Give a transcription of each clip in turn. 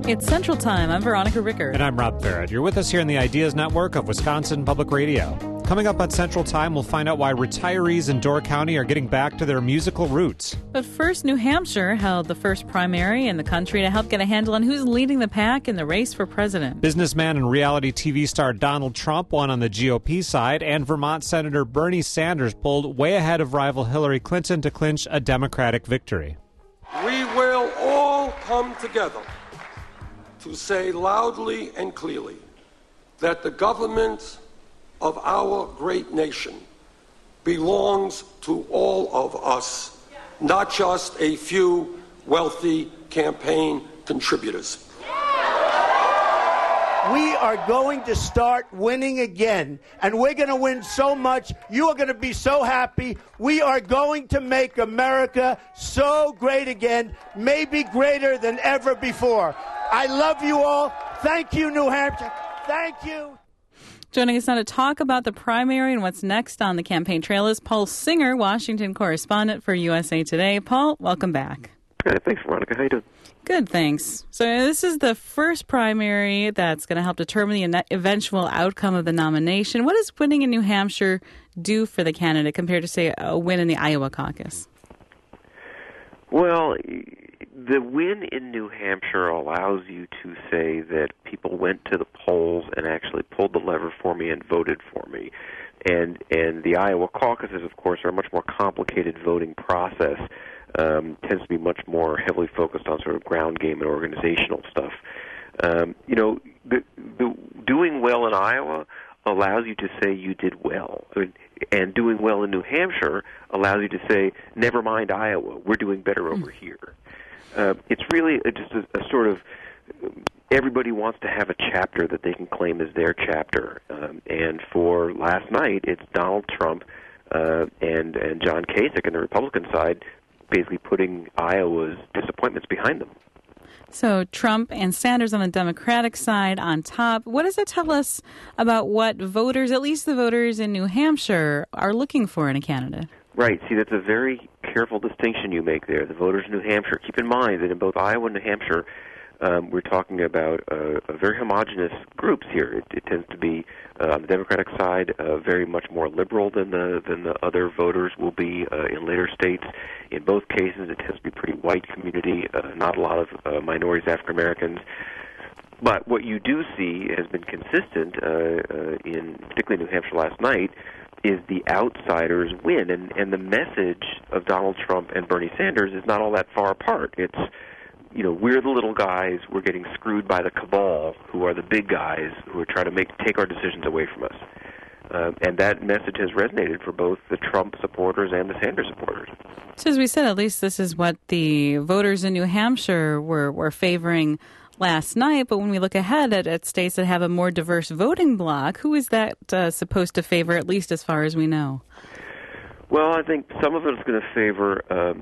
It's Central Time. I'm Veronica Ricker. And I'm Rob Farrett. You're with us here in the Ideas Network of Wisconsin Public Radio. Coming up on Central Time, we'll find out why retirees in Door County are getting back to their musical roots. But first, New Hampshire held the first primary in the country to help get a handle on who's leading the pack in the race for president. Businessman and reality TV star Donald Trump won on the GOP side, and Vermont Senator Bernie Sanders pulled way ahead of rival Hillary Clinton to clinch a Democratic victory. We will all come together to say loudly and clearly that the government of our great nation belongs to all of us, not just a few wealthy campaign contributors. We are going to start winning again, and we're going to win so much. You are going to be so happy. We are going to make America so great again, maybe greater than ever before. I love you all. Thank you, New Hampshire. Thank you. Joining us now to talk about the primary and what's next on the campaign trail is Paul Singer, Washington correspondent for USA Today. Paul, welcome back. Thanks, Veronica. How you doing? Good, thanks. So this is the first primary that's going to help determine the eventual outcome of the nomination. What does winning in New Hampshire do for the candidate compared to, say, a win in the Iowa caucus? Well, the win in New Hampshire allows you to say that people went to the polls and actually pulled the lever for me and voted for me. And the Iowa caucuses, of course, are a much more complicated voting process. Tends to be much more heavily focused on sort of ground game and organizational stuff. The doing well in Iowa allows you to say you did well. And doing well in New Hampshire allows you to say, never mind Iowa, we're doing better over here. It's really just a sort of, everybody wants to have a chapter that they can claim as their chapter. And for last night, it's Donald Trump and John Kasich on the Republican side basically putting Iowa's disappointments behind them. So Trump and Sanders on the Democratic side on top. What does that tell us about what voters, at least the voters in New Hampshire, are looking for in a candidate? Right. See, that's a very careful distinction you make there. The voters in New Hampshire, keep in mind that in both Iowa and New Hampshire, we're talking about a very homogenous groups here. It tends to be on the Democratic side very much more liberal than the other voters will be in later states. In both cases, it tends to be a pretty white community, not a lot of minorities, African Americans. But what you do see has been consistent in particularly New Hampshire last night is the outsiders win, and the message of Donald Trump and Bernie Sanders is not all that far apart. It's we're the little guys, we're getting screwed by the cabal, who are the big guys, who are trying to take our decisions away from us. And that message has resonated for both the Trump supporters and the Sanders supporters. So as we said, at least this is what the voters in New Hampshire were favoring last night. But when we look ahead at states that have a more diverse voting bloc, who is that supposed to favor, at least as far as we know? Well, I think some of it is going to favor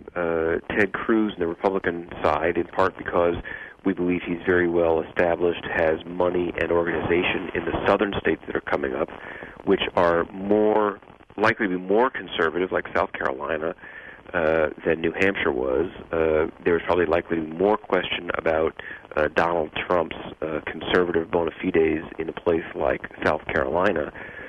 Ted Cruz and the Republican side, in part because we believe he's very well established, has money and organization in the southern states that are coming up, which are more likely to be more conservative, like South Carolina, than New Hampshire was. There's probably likely to be more question about Donald Trump's conservative bona fides in a place like South Carolina.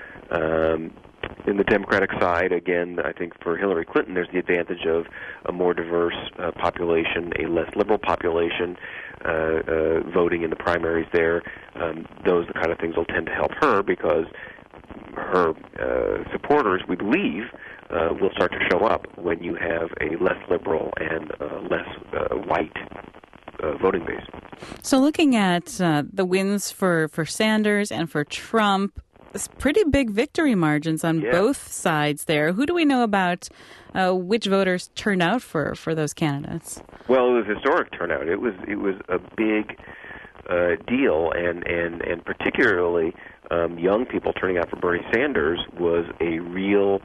In the Democratic side, again, I think for Hillary Clinton, there's the advantage of a more diverse population, a less liberal population voting in the primaries there. Those are the kind of things will tend to help her because her supporters, we believe, will start to show up when you have a less liberal and less white voting base. So looking at the wins for Sanders and for Trump, pretty big victory margins on both sides there. Who do we know about which voters turned out for those candidates? Well, it was historic turnout. It was a big deal, and particularly young people turning out for Bernie Sanders was a real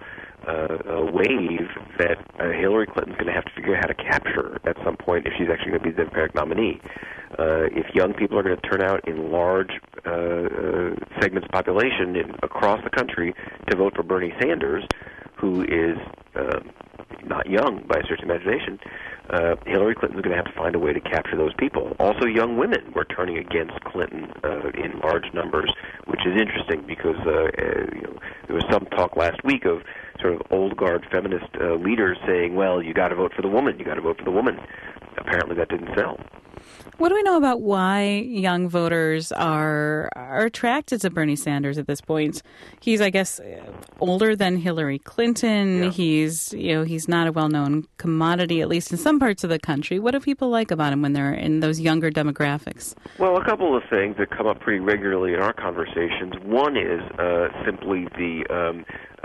wave that Hillary Clinton's going to have to figure out how to capture at some point if she's actually going to be the Democratic nominee. If young people are going to turn out in large segments of population across the country to vote for Bernie Sanders, who is not young by a stretch of imagination, Hillary Clinton's going to have to find a way to capture those people. Also, young women were turning against Clinton in large numbers, which is interesting because there was some talk last week of sort of old guard feminist leaders saying, well, you got to vote for the woman, you got to vote for the woman. Apparently that didn't sell. What do we know about why young voters are attracted to Bernie Sanders at this point? He's, I guess, older than Hillary Clinton. Yeah. He's not a well-known commodity, at least in some parts of the country. What do people like about him when they're in those younger demographics? Well, a couple of things that come up pretty regularly in our conversations. One is simply the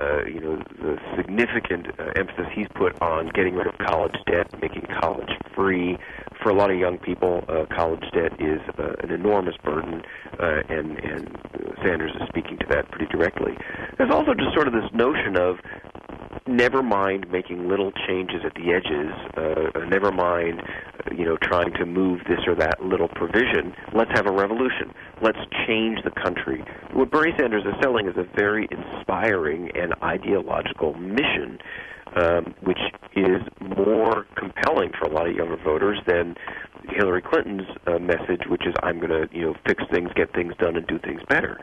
significant emphasis he's put on getting rid of college debt, making college free. For a lot of young people, college debt is an enormous burden, and Sanders is speaking to that pretty directly. There's also just sort of this notion of never mind making little changes at the edges, never mind trying to move this or that little provision. Let's have a revolution. Let's change the country. What Bernie Sanders is selling is a very inspiring and ideological mission, which is more compelling for a lot of younger voters than Hillary Clinton's message, which is I'm going to fix things, get things done, and do things better.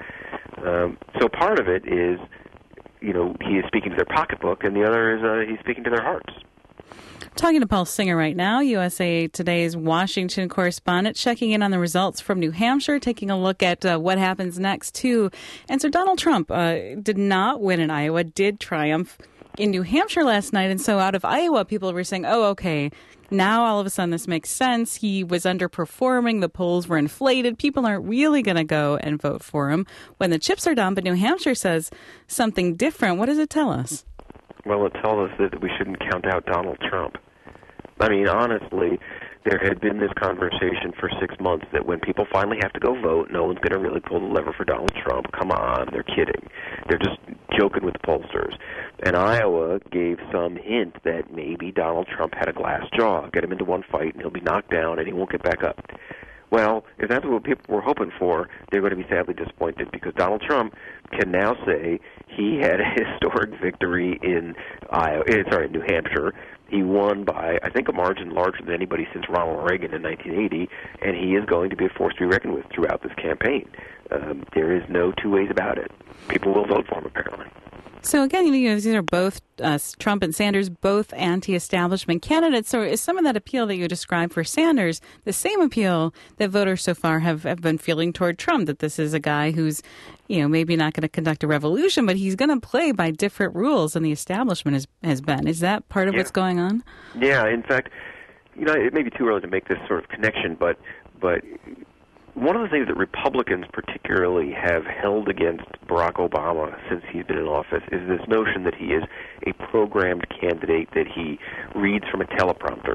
So part of it is he is speaking to their pocketbook, and the other is he's speaking to their hearts. Talking to Paul Singer right now, USA Today's Washington correspondent, checking in on the results from New Hampshire, taking a look at what happens next, too. And so Donald Trump did not win in Iowa, did triumph in New Hampshire last night. And so out of Iowa, people were saying, oh, okay, now all of a sudden this makes sense. He was underperforming. The polls were inflated. People aren't really going to go and vote for him when the chips are down. But New Hampshire says something different. What does it tell us? Well, it tells us that we shouldn't count out Donald Trump. I mean, honestly, there had been this conversation for 6 months that when people finally have to go vote, no one's going to really pull the lever for Donald Trump. Come on, they're kidding. They're just joking with the pollsters. And Iowa gave some hint that maybe Donald Trump had a glass jaw. Get him into one fight, and he'll be knocked down, and he won't get back up. Well, if that's what people were hoping for, they're going to be sadly disappointed because Donald Trump can now say he had a historic victory in New Hampshire. He won by, I think, a margin larger than anybody since Ronald Reagan in 1980, and he is going to be a force to be reckoned with throughout this campaign. There is no two ways about it. People will vote for him, apparently. So again, these are both Trump and Sanders, both anti-establishment candidates. So is some of that appeal that you described for Sanders the same appeal that voters so far have been feeling toward Trump, that this is a guy who's, maybe not going to conduct a revolution, but he's going to play by different rules than the establishment has been? Is that part of what's going on? Yeah, in fact, it may be too early to make this sort of connection, but one of the things that Republicans particularly have held against Barack Obama since he's been in office is this notion that he is a programmed candidate, that he reads from a teleprompter.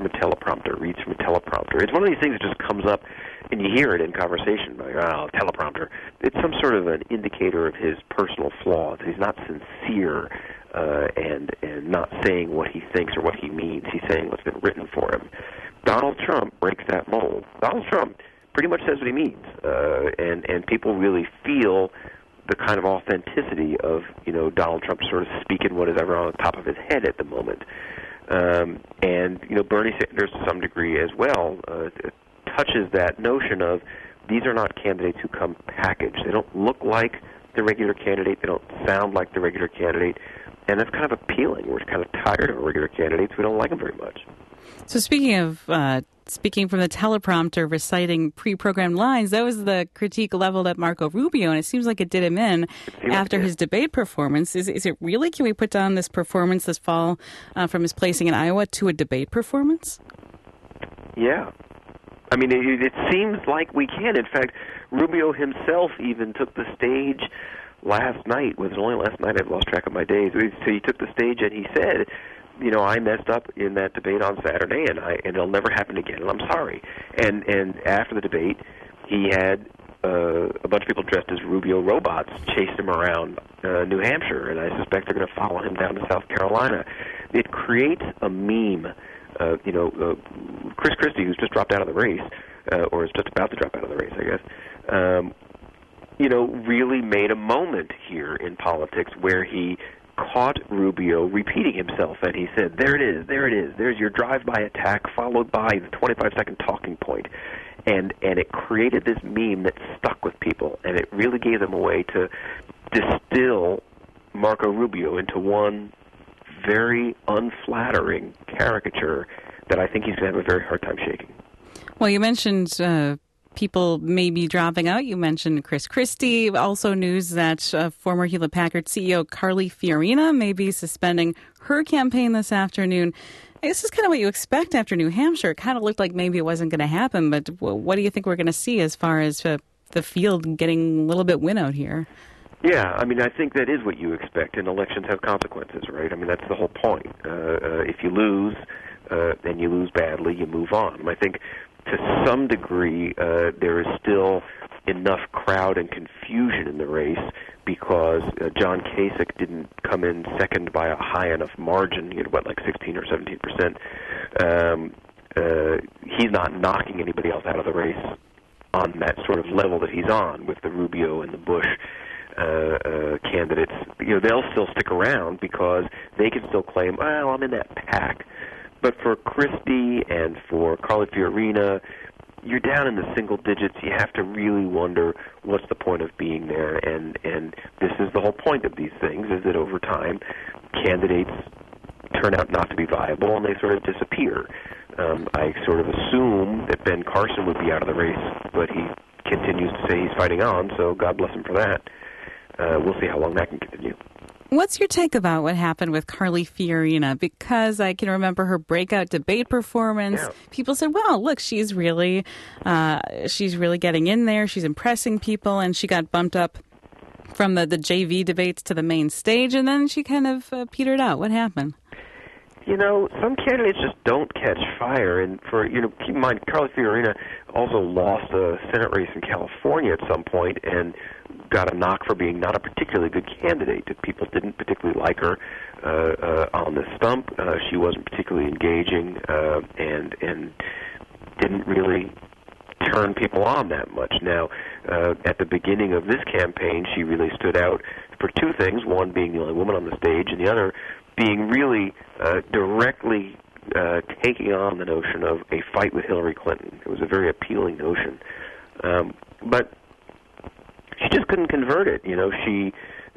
It's one of these things that just comes up, and you hear it in conversation, like, teleprompter. It's some sort of an indicator of his personal flaws. He's not sincere and not saying what he thinks or what he means. He's saying what's been written for him. Donald Trump breaks that mold. Donald Trump pretty much says what he means, and people really feel the kind of authenticity of Donald Trump sort of speaking whatever on the top of his head at the moment, and Bernie Sanders to some degree as well touches that notion of these are not candidates who come packaged. They don't look like the regular candidate. They don't sound like the regular candidate, and that's kind of appealing. We're kind of tired of regular candidates. We don't like them very much. So speaking from the teleprompter, reciting pre-programmed lines, that was the critique leveled at Marco Rubio, and it seems like it did him in after his debate performance. Is it really? Can we put down this performance this fall from his placing in Iowa to a debate performance? Yeah. I mean, it seems like we can. In fact, Rubio himself even took the stage last night. Was it only last night? I've lost track of my days. So he took the stage and he said, I messed up in that debate on Saturday, and it'll never happen again, and I'm sorry. And after the debate, he had a bunch of people dressed as Rubio robots chase him around New Hampshire, and I suspect they're going to follow him down to South Carolina. It creates a meme. Chris Christie, who's just dropped out of the race, or is just about to drop out of the race, I guess, really made a moment here in politics where he caught Rubio repeating himself, and he said, there it is, there's your drive-by attack followed by the 25-second talking point. And it created this meme that stuck with people, and it really gave them a way to distill Marco Rubio into one very unflattering caricature that I think he's going to have a very hard time shaking. Well, you mentioned people may be dropping out. You mentioned Chris Christie. Also news that former Hewlett-Packard CEO Carly Fiorina may be suspending her campaign this afternoon. This is kind of what you expect after New Hampshire. It kind of looked like maybe it wasn't going to happen, but what do you think we're going to see as far as the field getting a little bit winnowed here? Yeah, I mean, I think that is what you expect, and elections have consequences, right? I mean, that's the whole point. If you lose, and you lose badly, you move on. And I think to some degree there is still enough crowd and confusion in the race because John Kasich didn't come in second by a high enough margin. He had, like 16 or 17%. He's not knocking anybody else out of the race on that sort of level that he's on with the Rubio and the Bush candidates. They'll still stick around because they can still claim, well, I'm in that pack. But for Christie and for Carly Fiorina, you're down in the single digits. You have to really wonder what's the point of being there. And this is the whole point of these things, is that over time, candidates turn out not to be viable and they sort of disappear. I sort of assume that Ben Carson would be out of the race, but he continues to say he's fighting on, so God bless him for that. We'll see how long that can continue. What's your take about what happened with Carly Fiorina? Because I can remember her breakout debate performance. Yeah. People said, well, look, she's really getting in there. She's impressing people. And she got bumped up from the JV debates to the main stage. And then she kind of petered out. What happened? Some candidates just don't catch fire. And keep in mind, Carly Fiorina also lost a Senate race in California at some point and got a knock for being not a particularly good candidate. People didn't particularly like her on the stump. She wasn't particularly engaging and didn't really turn people on that much. Now, at the beginning of this campaign, she really stood out for two things, one being the only woman on the stage, and the other being really directly taking on the notion of a fight with Hillary Clinton. It was a very appealing notion. But she just couldn't convert it. She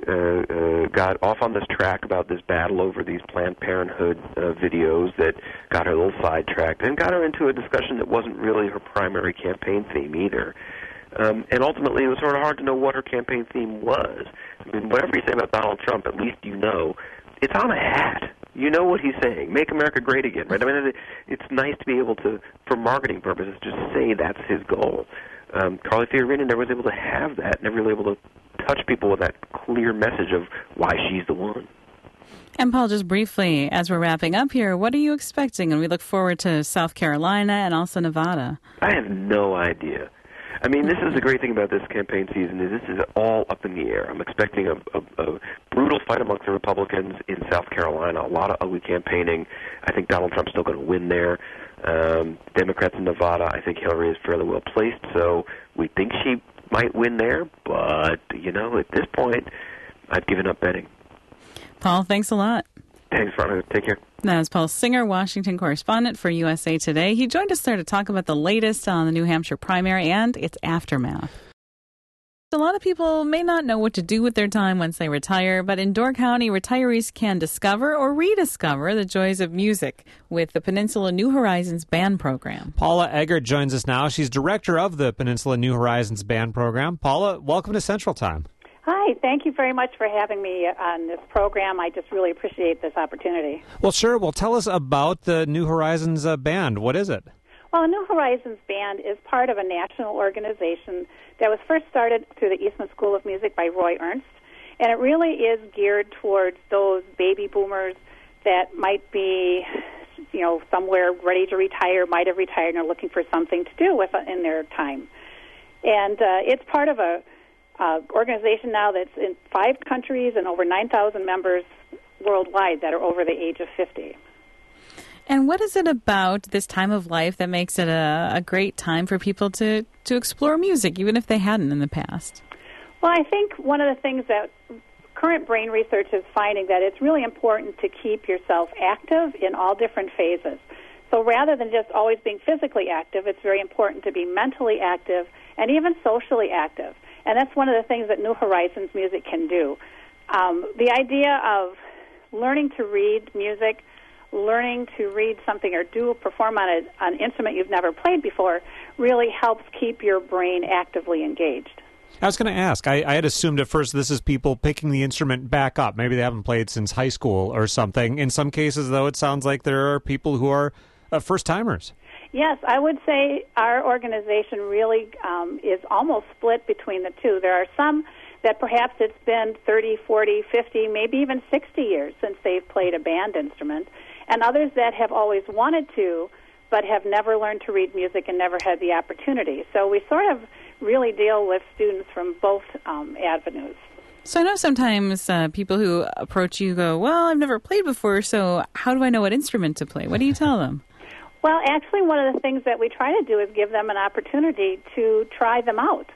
got off on this track about this battle over these Planned Parenthood videos that got her a little sidetracked and got her into a discussion that wasn't really her primary campaign theme either. And ultimately, it was sort of hard to know what her campaign theme was. I mean, whatever you say about Donald Trump, at least it's on a hat. You know what he's saying. Make America great again, right? I mean, it's nice to be able to, for marketing purposes, just say that's his goal. Carly Fiorina never was able to have that, never really able to touch people with that clear message of why she's the one. And Paul, just briefly, as we're wrapping up here, what are you expecting? And we look forward to South Carolina and also Nevada. I have no idea. I mean, this is the great thing about this campaign season is this is all up in the air. I'm expecting a brutal fight amongst the Republicans in South Carolina, a lot of ugly campaigning. I think Donald Trump's still going to win there. Democrats in Nevada, I think Hillary is fairly well placed, so we think she might win there. But, at this point, I've given up betting. Paul, thanks a lot. Thanks, Veronica. Take care. That was Paul Singer, Washington correspondent for USA Today. He joined us there to talk about the latest on the New Hampshire primary and its aftermath. A lot of people may not know what to do with their time once they retire, but in Door County, retirees can discover or rediscover the joys of music with the Peninsula New Horizons Band Program. Paula Eggert joins us now. She's director of the Peninsula New Horizons Band Program. Paula, welcome to Central Time. Hi, thank you very much for having me on this program. I just really appreciate this opportunity. Well, sure. Well, tell us about the New Horizons Band. What is it? Well, the New Horizons Band is part of a national organization that was first started through the Eastman School of Music by Roy Ernst, and it really is geared towards those baby boomers that might be, somewhere ready to retire, might have retired, and are looking for something to do with in their time. And it's part of a organization now that's in 5 countries and over 9,000 members worldwide that are over the age of 50. And what is it about this time of life that makes it a great time for people to explore music, even if they hadn't in the past? Well, I think one of the things that current brain research is finding that it's really important to keep yourself active in all different phases. So rather than just always being physically active, it's very important to be mentally active and even socially active. And that's one of the things that New Horizons music can do. The idea of learning to read music, learning to read something or perform on an instrument you've never played before really helps keep your brain actively engaged. I was going to ask, I had assumed at first this is people picking the instrument back up. Maybe they haven't played since high school or something. In some cases, though, it sounds like there are people who are first-timers. Yes, I would say our organization really is almost split between the two. There are some that perhaps it's been 30, 40, 50, maybe even 60 years since they've played a band instrument, and others that have always wanted to but have never learned to read music and never had the opportunity. So we sort of really deal with students from both avenues. So I know sometimes people who approach you go, well, I've never played before, so how do I know what instrument to play? What do you tell them? Well, actually, one of the things that we try to do is give them an opportunity to try them out.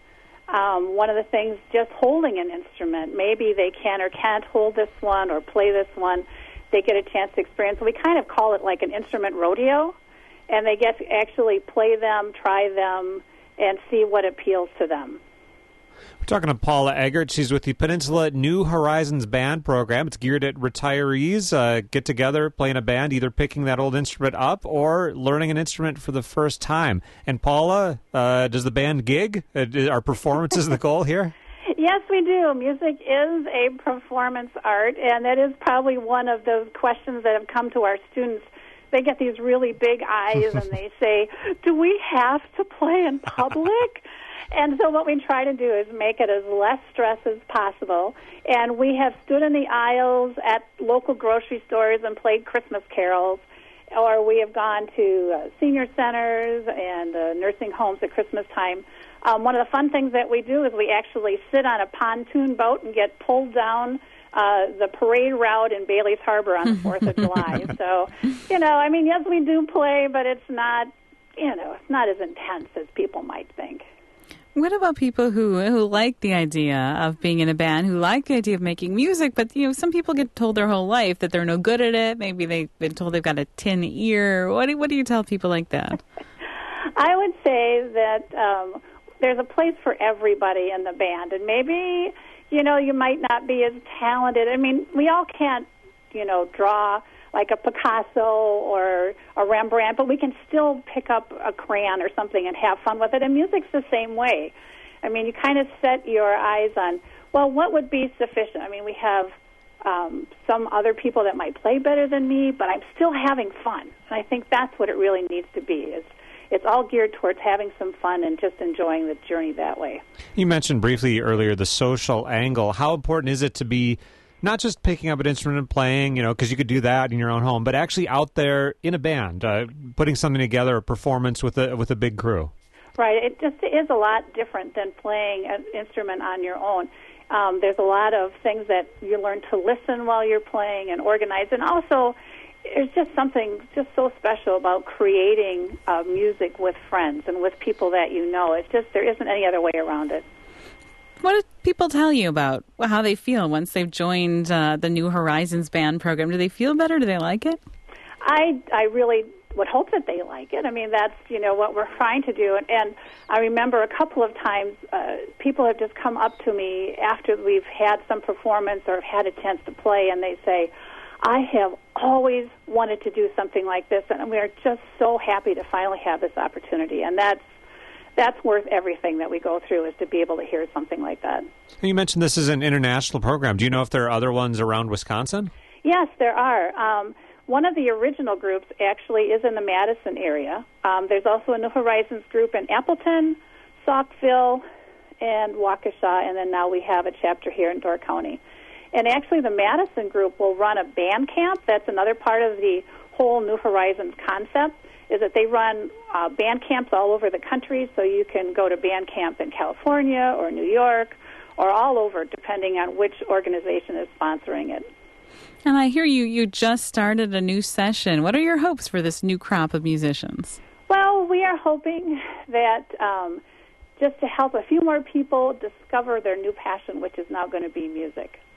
One of the things, just holding an instrument, maybe they can or can't hold this one or play this one, they get a chance to experience. We kind of call it like an instrument rodeo, and they get to actually play them, try them, and see what appeals to them. We're talking to Paula Eggert. She's with the Peninsula New Horizons Band Program. It's geared at retirees, get together, playing a band, either picking that old instrument up or learning an instrument for the first time. And Paula, does the band gig? Are performances the goal here? Yes, we do. Music is a performance art, and that is probably one of those questions that have come to our students. They get these really big eyes, and they say, do we have to play in public? And so what we try to do is make it as less stress as possible. And we have stood in the aisles at local grocery stores and played Christmas carols, or we have gone to senior centers and nursing homes at Christmas time. One of the fun things that we do is we actually sit on a pontoon boat and get pulled down the parade route in Bailey's Harbor on the 4th of July. So, yes, we do play, but it's not, it's not as intense as people might think. What about people who like the idea of being in a band, who like the idea of making music, but some people get told their whole life that they're no good at it. Maybe they've been told they've got a tin ear. What do you tell people like that? I would say that there's a place for everybody in the band, and maybe you might not be as talented. I mean, we all can't draw like a Picasso or a Rembrandt, but we can still pick up a crayon or something and have fun with it. And music's the same way. I mean, you kind of set your eyes on, well, what would be sufficient? I mean, we have some other people that might play better than me, but I'm still having fun. And I think that's what it really needs to be, is it's all geared towards having some fun and just enjoying the journey that way. You mentioned briefly earlier the social angle. How important is it to be not just picking up an instrument and playing, because you could do that in your own home, but actually out there in a band, putting something together, a performance with a big crew? Right. It just is a lot different than playing an instrument on your own. There's a lot of things that you learn to listen while you're playing and organize, and also there's just something just so special about creating music with friends and with people that you know. It's just, there isn't any other way around it. What do people tell you about how they feel once they've joined the New Horizons Band Program? Do they feel better? Do they like it? I really would hope that they like it. I mean, that's, what we're trying to do. And I remember a couple of times people have just come up to me after we've had some performance or had a chance to play, and they say, I have always wanted to do something like this, and we are just so happy to finally have this opportunity. And that's worth everything that we go through, is to be able to hear something like that. You mentioned this is an international program. Do you know if there are other ones around Wisconsin? Yes, there are. One of the original groups actually is in the Madison area. There's also a New Horizons group in Appleton, Saukville, and Waukesha, and then now we have a chapter here in Door County. And actually the Madison group will run a band camp. That's another part of the whole New Horizons concept, is that they run band camps all over the country, so you can go to band camp in California or New York or all over, depending on which organization is sponsoring it. And I hear you just started a new session. What are your hopes for this new crop of musicians? Well, we are hoping that just to help a few more people discover their new passion, which is now going to be music.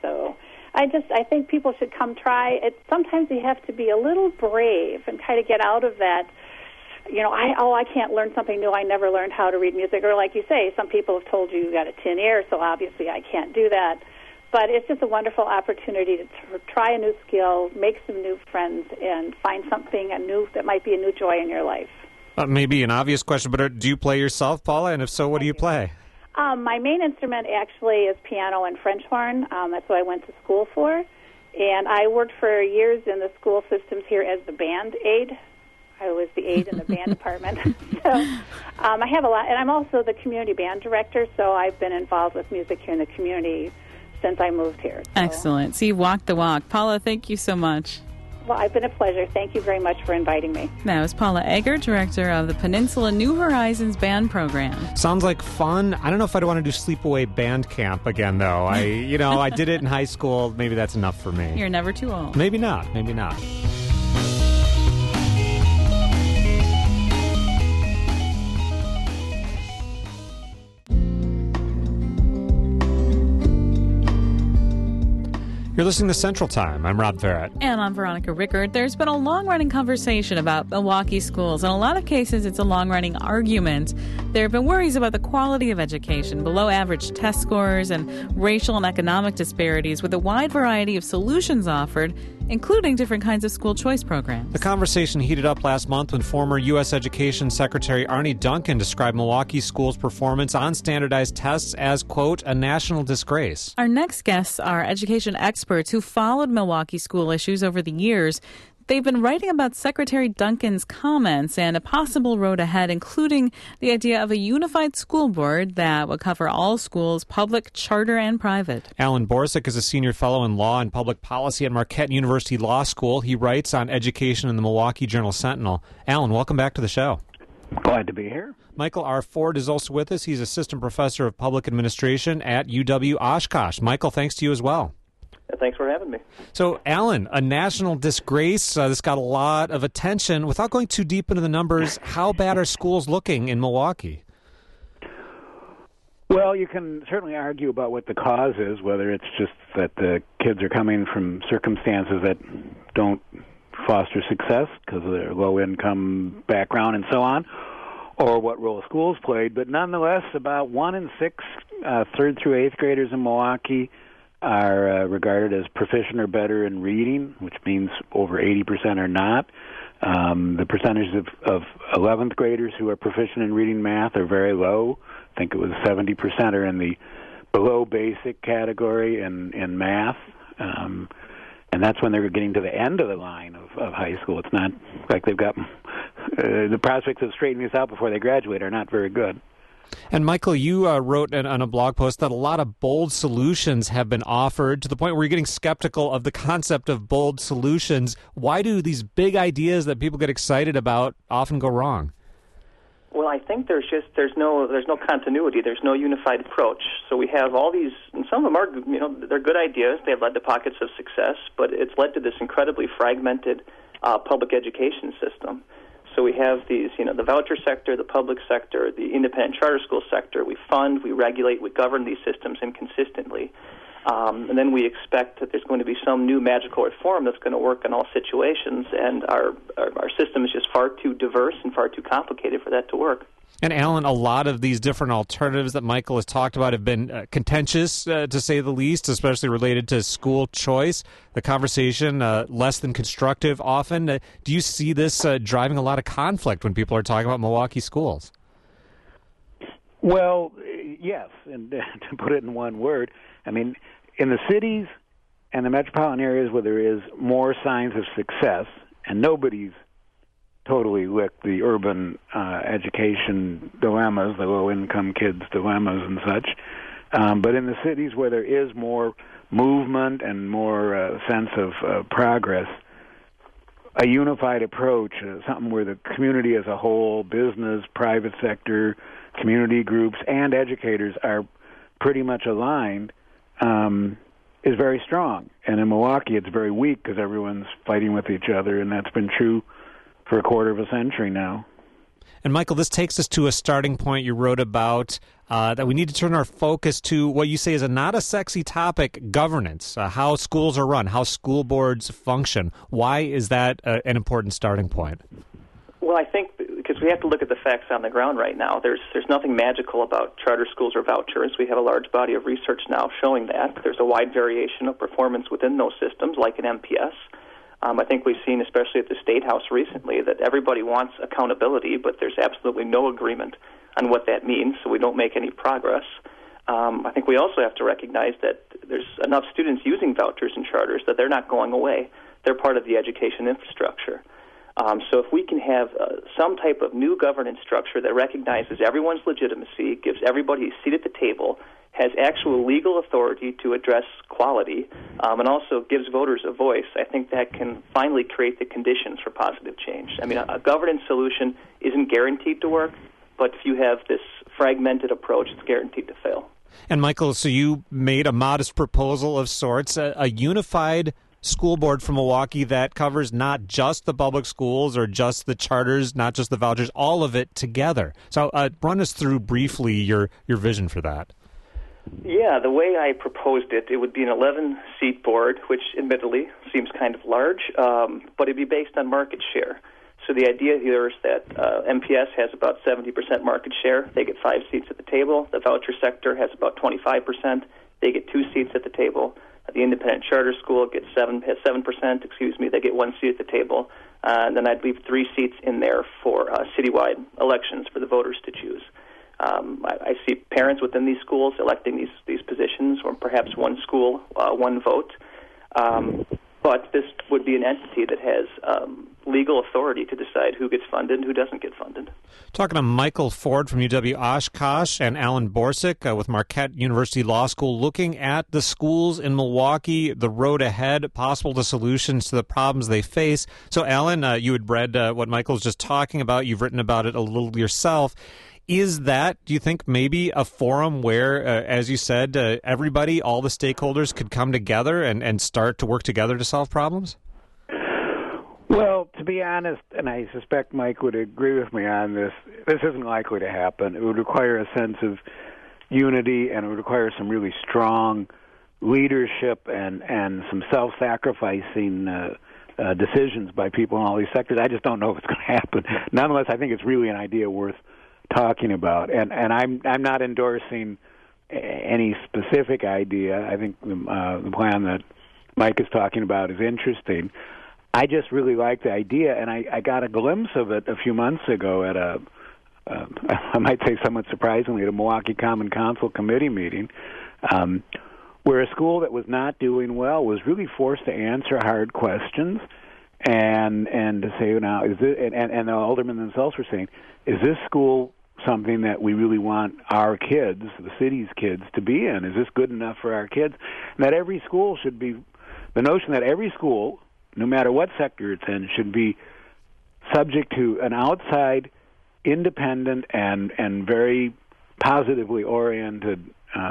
So I think people should come try it. Sometimes you have to be a little brave and kind of get out of that, I can't learn something new. I never learned how to read music. Or like you say, some people have told you got a tin ear, so obviously I can't do that. But it's just a wonderful opportunity to try a new skill, make some new friends, and find something new that might be a new joy in your life. Maybe an obvious question, but do you play yourself, Paula? And if so, what do you play? My main instrument actually is piano and French horn. That's what I went to school for. And I worked for years in the school systems here as the band aide. I was the aide in the band department. So I have a lot. And I'm also the community band director, so I've been involved with music here in the community since I moved here. So. Excellent. So you've walked the walk. Paula, thank you so much. Well, it's been a pleasure. Thank you very much for inviting me. That was Paula Eggert, director of the Peninsula New Horizons Band Program. Sounds like fun. I don't know if I'd want to do sleepaway band camp again, though. I did it in high school. Maybe that's enough for me. You're never too old. Maybe not. Maybe not. You're listening to Central Time. I'm Rob Farrett. And I'm Veronica Rickard. There's been a long-running conversation about Milwaukee schools. In a lot of cases, it's a long-running argument. There have been worries about the quality of education, below-average test scores, and racial and economic disparities with a wide variety of solutions offered, including different kinds of school choice programs. The conversation heated up last month when former U.S. Education Secretary Arne Duncan described Milwaukee schools' performance on standardized tests as, quote, a national disgrace. Our next guests are education experts who followed Milwaukee school issues over the years. They've been writing about Secretary Duncan's comments and a possible road ahead, including the idea of a unified school board that would cover all schools, public, charter, and private. Alan Borsuk is a senior fellow in law and public policy at Marquette University Law School. He writes on education in the Milwaukee Journal-Sentinel. Alan, welcome back to the show. Glad to be here. Michael R. Ford is also with us. He's assistant professor of public administration at UW Oshkosh. Michael, thanks to you as well. Thanks for having me. So, Alan, a national disgrace. This got a lot of attention. Without going too deep into the numbers, how bad are schools looking in Milwaukee? Well, you can certainly argue about what the cause is, whether it's just that the kids are coming from circumstances that don't foster success because of their low-income background and so on, or what role schools played. But nonetheless, about 1 in 6 third through 8th graders in Milwaukee are regarded as proficient or better in reading, which means over 80% are not. The percentage of 11th graders who are proficient in reading math are very low. I think it was 70% are in the below basic category in math. And that's when they're getting to the end of the line of high school. It's not like they've got the prospects of straightening this out before they graduate are not very good. And Michael, you wrote on a blog post that a lot of bold solutions have been offered to the point where you're getting skeptical of the concept of bold solutions. Why do these big ideas that people get excited about often go wrong? Well, I think there's no continuity. There's no unified approach. So we have all these, and some of them are, they're good ideas. They've led to pockets of success, but it's led to this incredibly fragmented public education system. So we have these, the voucher sector, the public sector, the independent charter school sector. We fund, we regulate, we govern these systems inconsistently. And then we expect that there's going to be some new magical reform that's going to work in all situations, and our system is just far too diverse and far too complicated for that to work. And Alan, a lot of these different alternatives that Michael has talked about have been contentious, to say the least, especially related to school choice. The conversation, less than constructive often. Do you see this driving a lot of conflict when people are talking about Milwaukee schools? Well, yes, and to put it in one word, I mean, in the cities and the metropolitan areas where there is more signs of success, and nobody's totally licked the urban education dilemmas, the low-income kids' dilemmas and such. But in the cities where there is more movement and more sense of progress, a unified approach, something where the community as a whole, business, private sector, community groups, and educators are pretty much aligned, is very strong. And in Milwaukee, it's very weak because everyone's fighting with each other, and that's been true for a quarter of a century now. And Michael, this takes us to a starting point you wrote about that we need to turn our focus to what you say is not a sexy topic, governance, how schools are run, how school boards function. Why is that an important starting point? Well, I think because we have to look at the facts on the ground right now. There's nothing magical about charter schools or vouchers. We have a large body of research now showing that. There's a wide variation of performance within those systems, like an MPS. I think we've seen, especially at the State House recently, that everybody wants accountability, but there's absolutely no agreement on what that means, so we don't make any progress. I think we also have to recognize that there's enough students using vouchers and charters that they're not going away. They're part of the education infrastructure. So if we can have some type of new governance structure that recognizes everyone's legitimacy, gives everybody a seat at the table, has actual legal authority to address quality, and also gives voters a voice, I think that can finally create the conditions for positive change. I mean, a governance solution isn't guaranteed to work, but if you have this fragmented approach, it's guaranteed to fail. And Michael, so you made a modest proposal of sorts, a unified school board for Milwaukee that covers not just the public schools or just the charters, not just the vouchers, all of it together. So run us through briefly your vision for that. Yeah, the way I proposed it, it would be an 11-seat board, which admittedly seems kind of large, but it'd be based on market share. So the idea here is that MPS has about 70% market share. They get 5 seats at the table. The voucher sector has about 25%. They get 2 seats at the table. The independent charter school gets 7%. They get 1 seat at the table. And then I'd leave 3 seats in there for citywide elections for the voters to choose. I see parents within these schools electing these positions, or perhaps one school, one vote. But this would be an entity that has legal authority to decide who gets funded and who doesn't get funded. Talking to Michael Ford from UW-Oshkosh and Alan Borsuk with Marquette University Law School, looking at the schools in Milwaukee, the road ahead, possible solutions to the problems they face. So, Alan, you had read what Michael's just talking about. You've written about it a little yourself. Is that, do you think, maybe a forum where, as you said, everybody, all the stakeholders could come together and start to work together to solve problems? Well, to be honest, and I suspect Mike would agree with me on this, this isn't likely to happen. It would require a sense of unity, and it would require some really strong leadership and some self-sacrificing decisions by people in all these sectors. I just don't know if it's going to happen. Nonetheless, I think it's really an idea worth talking about, and I'm not endorsing any specific idea. I think the plan that Mike is talking about is interesting. I just really like the idea, and I got a glimpse of it a few months ago at I might say somewhat surprisingly, at a Milwaukee Common Council committee meeting, where a school that was not doing well was really forced to answer hard questions and to say, now, is this, and the aldermen themselves were saying, is this school something that we really want our kids, the city's kids, to be in? Is this good enough for our kids? And that every school should be, the notion that every school, no matter what sector it's in, should be subject to an outside, independent, and very positively oriented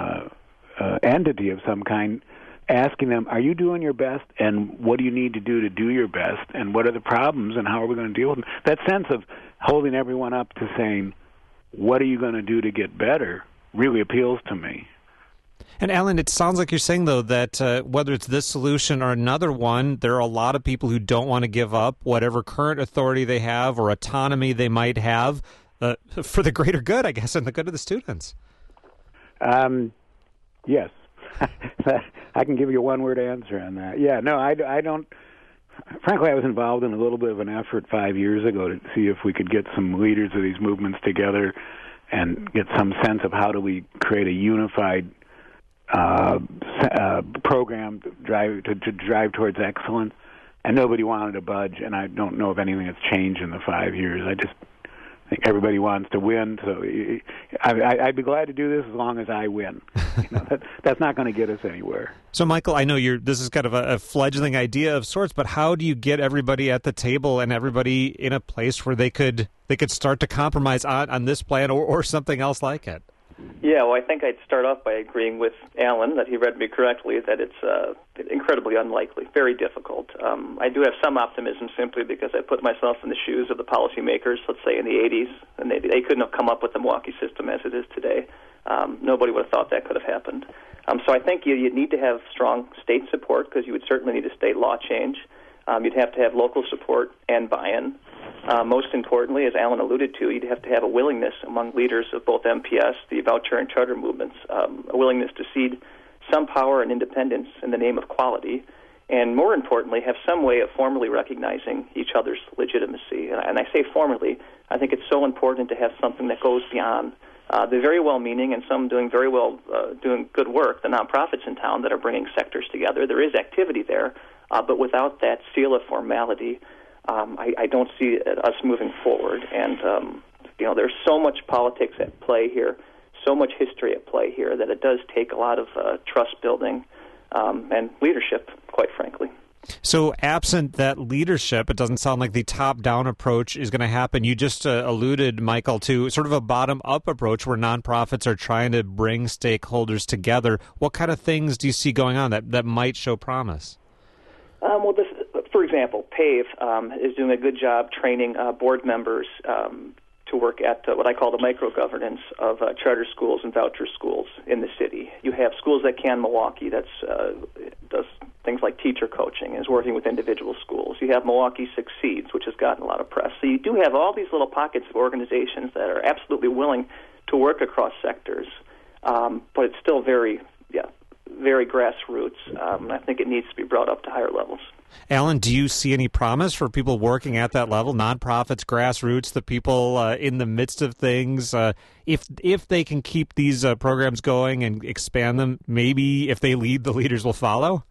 entity of some kind, asking them, are you doing your best, and what do you need to do your best, and what are the problems, and how are we going to deal with them? That sense of holding everyone up to saying, what are you going to do to get better, really appeals to me. And Alan, it sounds like you're saying, though, that whether it's this solution or another one, there are a lot of people who don't want to give up whatever current authority they have or autonomy they might have for the greater good, I guess, and the good of the students. Yes. I can give you a one-word answer on that. Yeah, no, I don't. Frankly, I was involved in a little bit of an effort 5 years ago to see if we could get some leaders of these movements together and get some sense of how do we create a unified program to drive towards excellence. And nobody wanted to budge, and I don't know if anything has changed in the 5 years. I just think everybody wants to win, so I'd be glad to do this as long as I win. That's not going to get us anywhere. So, Michael, I know this is kind of a fledgling idea of sorts, but how do you get everybody at the table and everybody in a place where they could start to compromise on this plan or something else like it? Yeah, well, I think I'd start off by agreeing with Alan that he read me correctly, that it's incredibly unlikely, very difficult. I do have some optimism simply because I put myself in the shoes of the policymakers, let's say in the 80s, and they couldn't have come up with the Milwaukee system as it is today. Nobody would have thought that could have happened. So I think you need to have strong state support because you would certainly need a state law change. You'd have to have local support and buy-in. Most importantly, as Alan alluded to, you'd have to have a willingness among leaders of both MPS, the voucher and charter movements, a willingness to cede some power and independence in the name of quality, and more importantly, have some way of formally recognizing each other's legitimacy. And I say formally, I think it's so important to have something that goes beyond the very well-meaning and some doing very well, doing good work, the nonprofits in town that are bringing sectors together. There is activity there, but without that seal of formality, I don't see us moving forward. And, there's so much politics at play here, so much history at play here, that it does take a lot of trust building and leadership, quite frankly. So absent that leadership, it doesn't sound like the top-down approach is going to happen. You just alluded, Michael, to sort of a bottom-up approach where nonprofits are trying to bring stakeholders together. What kind of things do you see going on that might show promise? For example, PAVE is doing a good job training board members to work at what I call the micro-governance of charter schools and voucher schools in the city. You have Schools That Can Milwaukee that does things like teacher coaching, is working with individual schools. You have Milwaukee Succeeds, which has gotten a lot of press. So you do have all these little pockets of organizations that are absolutely willing to work across sectors, but it's still very grassroots. I think it needs to be brought up to higher levels. Alan, do you see any promise for people working at that level, nonprofits, grassroots, the people in the midst of things? If they can keep these programs going and expand them, maybe if they lead, the leaders will follow?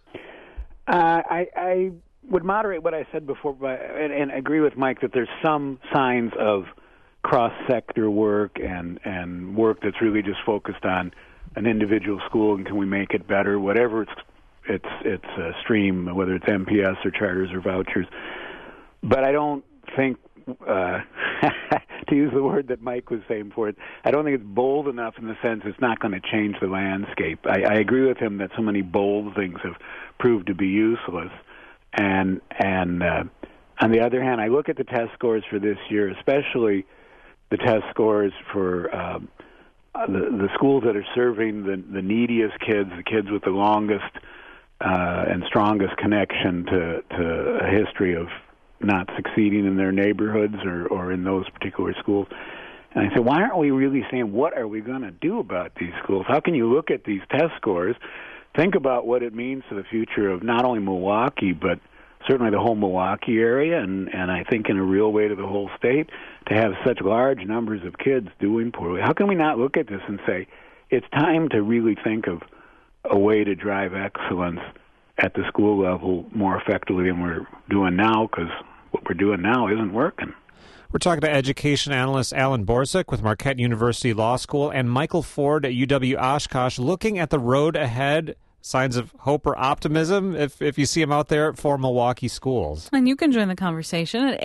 I would moderate what I said before and agree with Mike that there's some signs of cross-sector work and work that's really just focused on an individual school and can we make it better, whatever it's a stream, whether it's MPS or charters or vouchers. But I don't think, to use the word that Mike was saying for it, I don't think it's bold enough in the sense it's not going to change the landscape. I agree with him that so many bold things have proved to be useless. And on the other hand, I look at the test scores for this year, especially the test scores for the schools that are serving the neediest kids, the kids with the longest and strongest connection to a history of not succeeding in their neighborhoods or in those particular schools. And I said, why aren't we really saying, what are we going to do about these schools? How can you look at these test scores, think about what it means to the future of not only Milwaukee, but certainly the whole Milwaukee area, and I think in a real way to the whole state, to have such large numbers of kids doing poorly? How can we not look at this and say, it's time to really think of a way to drive excellence at the school level more effectively than we're doing now, because what we're doing now isn't working. We're talking to education analyst Alan Borsuk with Marquette University Law School and Michael Ford at UW Oshkosh, looking at the road ahead. Signs of hope or optimism, if you see them out there, for Milwaukee schools. And you can join the conversation at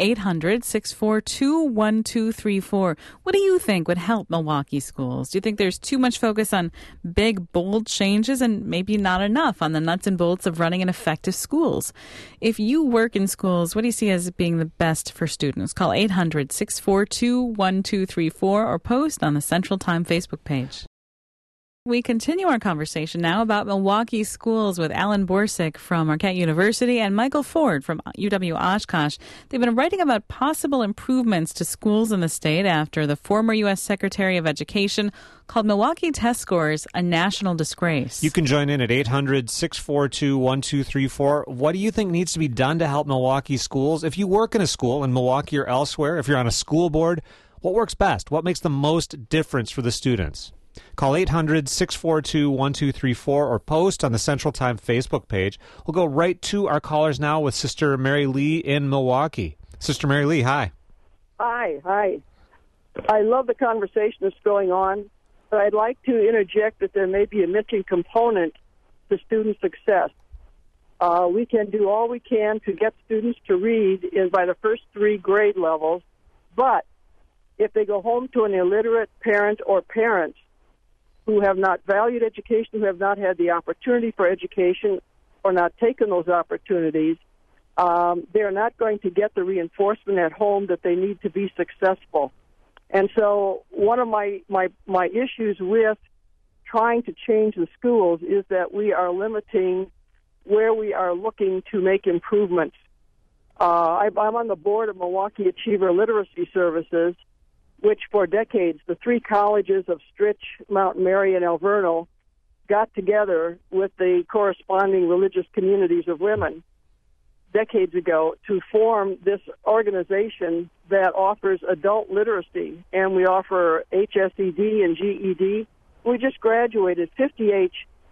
800-642-1234. What do you think would help Milwaukee schools? Do you think there's too much focus on big, bold changes and maybe not enough on the nuts and bolts of running an effective schools? If you work in schools, what do you see as being the best for students? Call 800-642-1234 or post on the Central Time Facebook page. We continue our conversation now about Milwaukee schools with Alan Borsuk from Marquette University and Michael Ford from UW Oshkosh. They've been writing about possible improvements to schools in the state after the former U.S. Secretary of Education called Milwaukee test scores a national disgrace. You can join in at 800-642-1234. What do you think needs to be done to help Milwaukee schools? If you work in a school in Milwaukee or elsewhere, if you're on a school board, what works best? What makes the most difference for the students? Call 800-642-1234 or post on the Central Time Facebook page. We'll go right to our callers now with Sister Mary Lee in Milwaukee. Sister Mary Lee, hi. Hi. I love the conversation that's going on, but I'd like to interject that there may be a missing component to student success. We can do all we can to get students to read by the first 3 grade levels, but if they go home to an illiterate parent or parents, who have not valued education, who have not had the opportunity for education or not taken those opportunities, they're not going to get the reinforcement at home that they need to be successful. And so one of my issues with trying to change the schools is that we are limiting where we are looking to make improvements. I'm on the board of Milwaukee Achiever Literacy Services, which for decades, the three colleges of Stritch, Mount Mary, and Alverno got together with the corresponding religious communities of women decades ago to form this organization that offers adult literacy, and we offer HSED and GED. We just graduated 58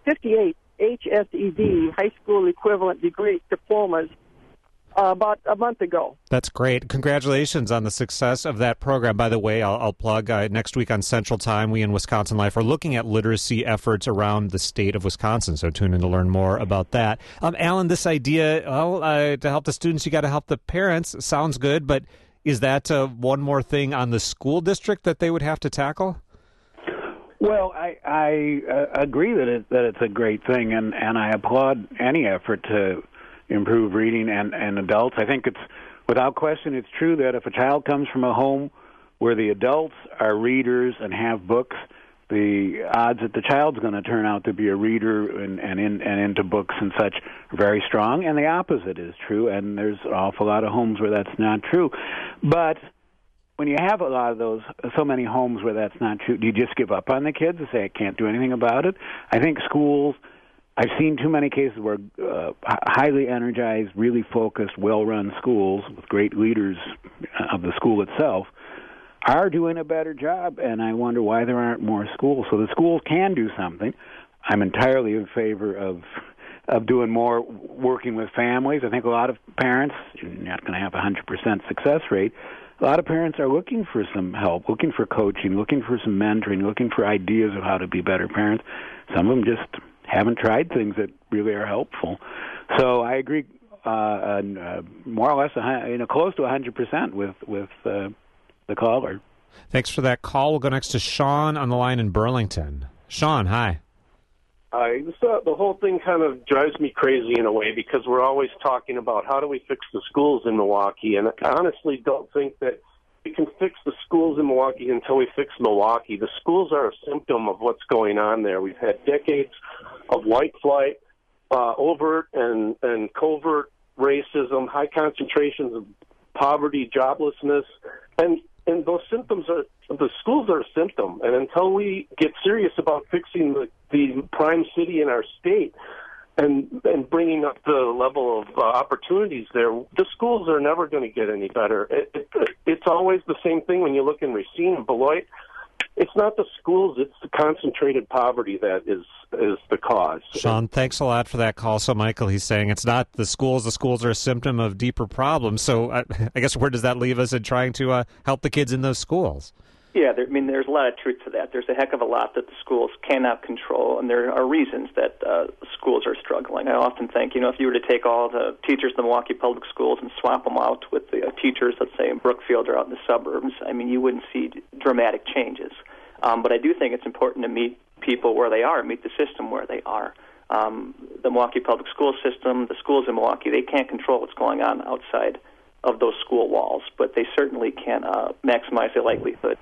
HSED, high school equivalent degree diplomas, about a month ago. That's great. Congratulations on the success of that program. By the way, I'll plug next week on Central Time, we in Wisconsin Life are looking at literacy efforts around the state of Wisconsin, so tune in to learn more about that. Alan, this idea, to help the students, you got to help the parents, sounds good, but is that one more thing on the school district that they would have to tackle? Well, I agree that it's a great thing, and I applaud any effort to improve reading and adults. I think it's, without question, it's true that if a child comes from a home where the adults are readers and have books, the odds that the child's going to turn out to be a reader and into books and such are very strong, and the opposite is true, and there's an awful lot of homes where that's not true. But when you have a lot of those, so many homes where that's not true, do you just give up on the kids and say, I can't do anything about it? I think schools, I've seen too many cases where highly energized, really focused, well-run schools with great leaders of the school itself are doing a better job, and I wonder why there aren't more schools. So the schools can do something. I'm entirely in favor of doing more, working with families. I think a lot of parents, you're not going to have a 100% success rate, a lot of parents are looking for some help, looking for coaching, looking for some mentoring, looking for ideas of how to be better parents. Some of them just haven't tried things that really are helpful. So I agree more or less close to 100% with the caller. Thanks for that call. We'll go next to Sean on the line in Burlington. Sean, hi. Hi. The whole thing kind of drives me crazy in a way because we're always talking about how do we fix the schools in Milwaukee, and I honestly don't think that we can fix the schools in Milwaukee until we fix Milwaukee. The schools are a symptom of what's going on there. We've had decades of white flight, overt and covert racism, high concentrations of poverty, joblessness, and those symptoms are, the schools are a symptom. And until we get serious about fixing the prime city in our state and bringing up the level of opportunities there, the schools are never going to get any better. It's always the same thing when you look in Racine and Beloit. It's not the schools, it's the concentrated poverty that is the cause. Sean, thanks a lot for that call. So, Michael, he's saying it's not the schools are a symptom of deeper problems. So I guess where does that leave us in trying to help the kids in those schools? Yeah, there's a lot of truth to that. There's a heck of a lot that the schools cannot control, and there are reasons that schools are struggling. I often think, if you were to take all the teachers in the Milwaukee Public Schools and swap them out with the teachers, let's say, in Brookfield or out in the suburbs, you wouldn't see dramatic changes. But I do think it's important to meet people where they are, meet the system where they are. The Milwaukee Public School system, the schools in Milwaukee, they can't control what's going on outside of those school walls, but they certainly can maximize the likelihood,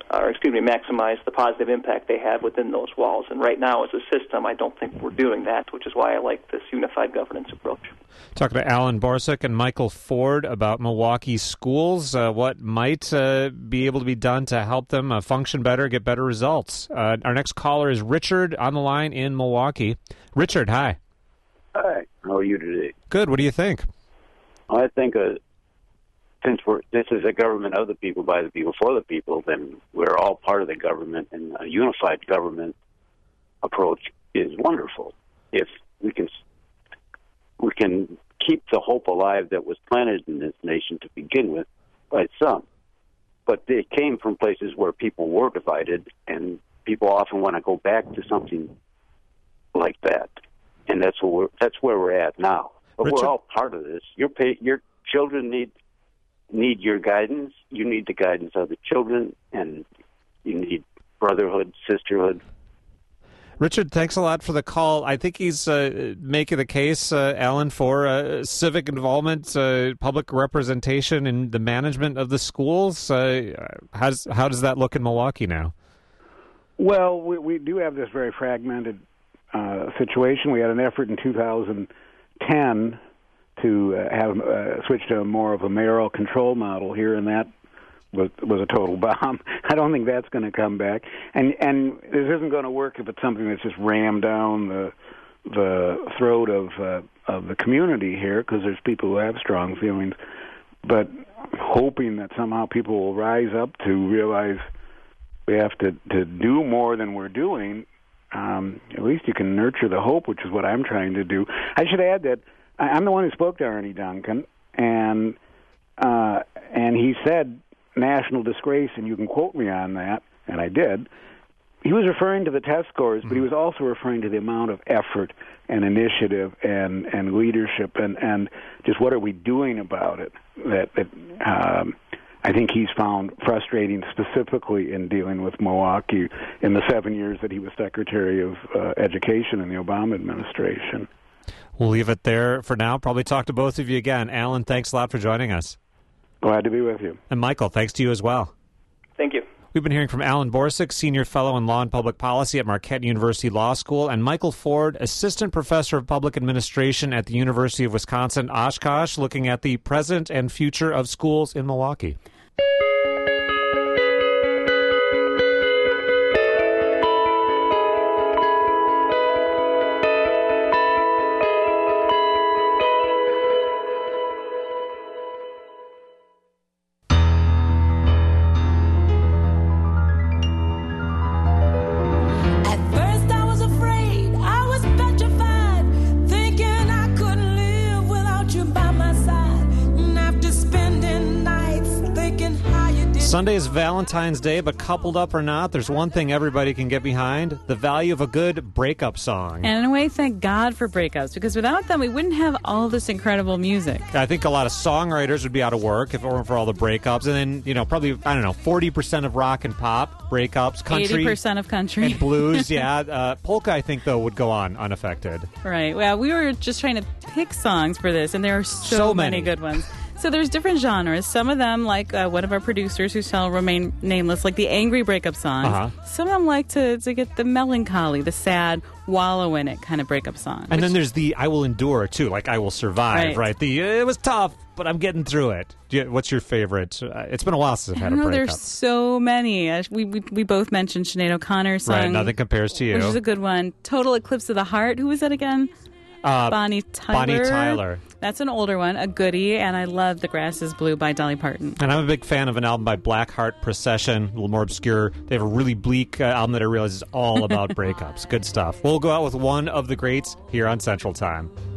maximize the positive impact they have within those walls. And right now, as a system, I don't think we're doing that, which is why I like this unified governance approach. Talking to Alan Borsuk and Michael Ford about Milwaukee schools, what might be able to be done to help them function better, get better results. Our next caller is Richard on the line in Milwaukee. Richard, hi. Hi. How are you today? Good. What do you think? I think since this is a government of the people, by the people, for the people, then we're all part of the government, and a unified government approach is wonderful. If we can keep the hope alive that was planted in this nation to begin with by some. But it came from places where people were divided, and people often want to go back to something like that. And that's where we're at now. But Richard, we're all part of this. Your children need your guidance. You need the guidance of the children, and you need brotherhood, sisterhood. Richard, thanks a lot for the call. I think he's making the case, Alan, for civic involvement, public representation in the management of the schools. How does that look in Milwaukee now? Well, we do have this very fragmented situation. We had an effort in 2010 to have switch to more of a mayoral control model here, and that was a total bomb. I don't think that's going to come back, and this isn't going to work if it's something that's just rammed down the throat of the community here, because there's people who have strong feelings. But hoping that somehow people will rise up to realize we have to do more than we're doing. At least you can nurture the hope, which is what I'm trying to do. I should add that I'm the one who spoke to Arnie Duncan, and he said national disgrace, and you can quote me on that, and I did. He was referring to the test scores, but he was also referring to the amount of effort and initiative and leadership and just what are we doing about it that I think he's found frustrating, specifically in dealing with Milwaukee in the 7 years that he was Secretary of Education in the Obama administration. We'll leave it there for now. Probably talk to both of you again. Alan, thanks a lot for joining us. Glad to be with you. And Michael, thanks to you as well. Thank you. We've been hearing from Alan Borsuk, Senior Fellow in Law and Public Policy at Marquette University Law School, and Michael Ford, Assistant Professor of Public Administration at the University of Wisconsin-Oshkosh, looking at the present and future of schools in Milwaukee. Sunday is Valentine's Day, but coupled up or not, there's one thing everybody can get behind: the value of a good breakup song. And in a way, thank God for breakups, because without them, we wouldn't have all this incredible music. I think a lot of songwriters would be out of work if it weren't for all the breakups. And then, probably, 40% of rock and pop, breakups, country. 80% of country. And blues, yeah. Polka, I think, though, would go on unaffected. Right. Well, we were just trying to pick songs for this, and there are so many good ones. So there's different genres. Some of them, like one of our producers who shall remain nameless, like the angry breakup songs. Uh-huh. Some of them like to get the melancholy, the sad, wallow in it kind of breakup song. And then there's the I will endure, too, like I will survive, right? The it was tough, but I'm getting through it. What's your favorite? It's been a while since I've had a breakup. There's so many. We both mentioned Sinead O'Connor's song. Right, Nothing Compares to You. Which is a good one. Total Eclipse of the Heart. Who was that again? Bonnie Tyler. Bonnie Tyler. That's an older one, a goodie, and I love The Grass is Blue by Dolly Parton. And I'm a big fan of an album by Blackheart Procession, a little more obscure. They have a really bleak album that I realize is all about breakups. Good stuff. We'll go out with one of the greats here on Central Time.